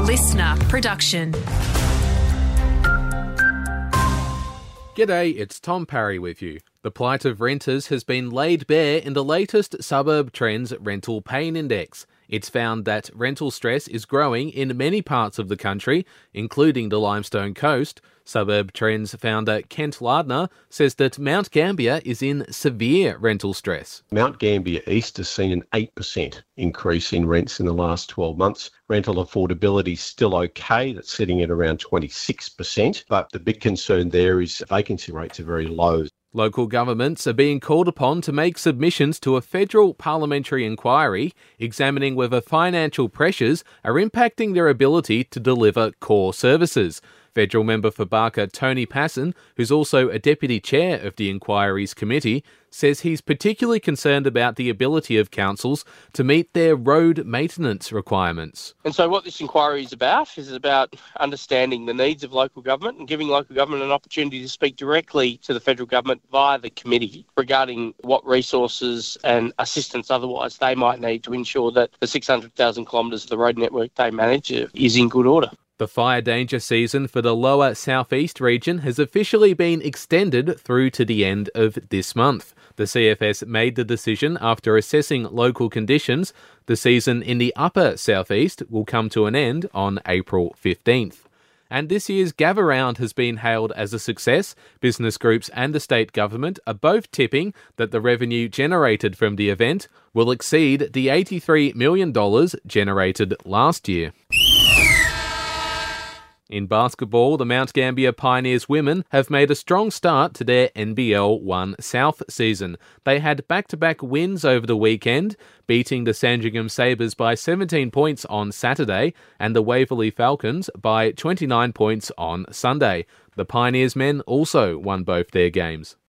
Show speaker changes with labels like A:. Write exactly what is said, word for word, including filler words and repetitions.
A: listener production.
B: G'day, it's Tom Parry with you. The plight of renters has been laid bare in the latest Suburb Trends Rental Pain Index. It's found that rental stress is growing in many parts of the country, including the Limestone Coast. Suburb Trends founder Kent Lardner says that Mount Gambier is in severe rental stress.
C: Mount Gambier East has seen an eight percent increase in rents in the last twelve months. Rental affordability is still okay. That's sitting at around twenty-six percent. But the big concern there is vacancy rates are very low.
B: Local governments are being called upon to make submissions to a federal parliamentary inquiry examining whether financial pressures are impacting their ability to deliver core services. Federal member for Barker Tony Passon, who's also a deputy chair of the inquiry's committee, says he's particularly concerned about the ability of councils to meet their road maintenance requirements.
D: And so what this inquiry is about is about understanding the needs of local government and giving local government an opportunity to speak directly to the federal government via the committee regarding what resources and assistance otherwise they might need to ensure that the six hundred thousand kilometres of the road network they manage is in good order.
B: The fire danger season for the lower southeast region has officially been extended through to the end of this month. The C F S made the decision after assessing local conditions. The season in the upper southeast will come to an end on April fifteenth. And this year's Gavaround has been hailed as a success. Business groups and the state government are both tipping that the revenue generated from the event will exceed the eighty-three million dollars generated last year. In basketball, the Mount Gambier Pioneers women have made a strong start to their N B L one South season. They had back-to-back wins over the weekend, beating the Sandringham Sabres by seventeen points on Saturday and the Waverley Falcons by twenty-nine points on Sunday. The Pioneers men also won both their games.